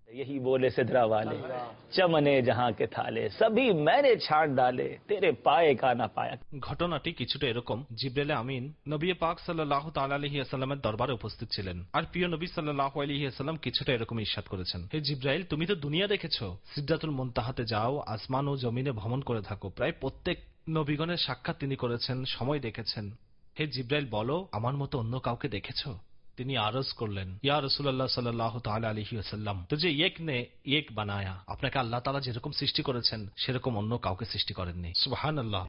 यही बोले सिदरा वाले चमने जहां के थाले सभी मैंने छाट डाले तेरे पाए का ना पाया। ঘটনাটি কিছুটা এরকম, জিবরাইল আমিন নবী পাক সাল্লাল্লাহু তাআলা আলাইহি ওয়াসাল্লামের দরবারে উপস্থিত ছিলেন, আর প্রিয় নবী সাল্লাল্লাহু আলাইহি ওয়াসাল্লাম কিছুটা এরকম ইরশাদ করেছেন, হে জিবরাইল, তুমি তো দুনিয়া দেখেছো, সিদরাতুল মুনতাহাতে যাও, আসমান ও জমিনে ভ্রমণ করে থাকো, প্রায় প্রত্যেক নবীগণের সাক্ষাৎ তিনি করেছেন, সময় দেখেছেন। হে জিবরাইল, বলো আমার মতো অন্য কাউকে দেখেছো? তিনি আরজ করলেন, ইয়া রাসূলুল্লাহ সাল্লাল্লাহু তাআলা আলাইহি ওয়াসাল্লাম, তুজে এক নে এক বানায়া, আপনাকে আল্লাহ তাআলা যেরকম সৃষ্টি করেছেন সেরকম অন্য কাউকে সৃষ্টি করেননি। সুবহানাল্লাহ।